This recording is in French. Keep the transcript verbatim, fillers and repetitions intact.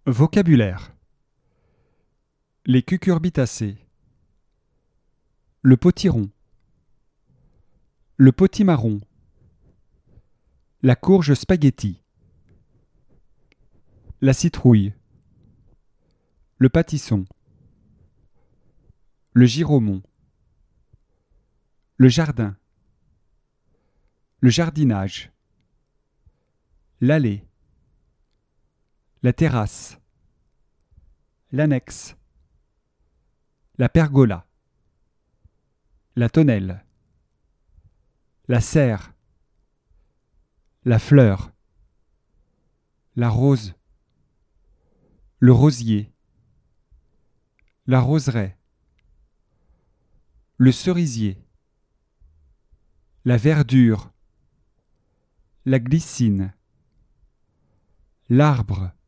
Vocabulaire. Les cucurbitacées. Le potiron. Le potimarron. La courge spaghetti. La citrouille. Le pâtisson. Le giromon. Le jardin. Le jardinage. L'allée. La terrasse. L'annexe. La pergola. La tonnelle. La serre. La fleur. La rose. Le rosier. La roseraie. Le cerisier. La verdure. La glycine. L'arbre.